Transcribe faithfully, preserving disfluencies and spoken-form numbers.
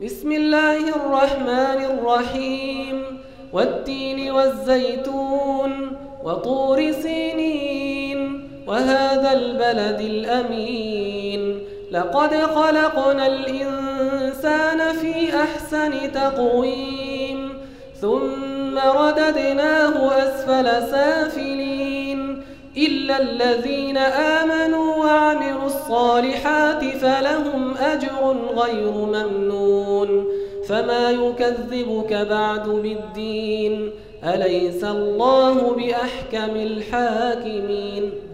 بسم الله الرحمن الرحيم والتين والزيتون وطور سينين وهذا البلد الأمين لقد خلقنا الإنسان في أحسن تقويم ثم رددناه أسفل سافلين إلا الذين آمنوا وعملوا الصالحات فلهم أجر غير ممنون فما يكذبك بعد بالدين أليس الله بأحكم الحاكمين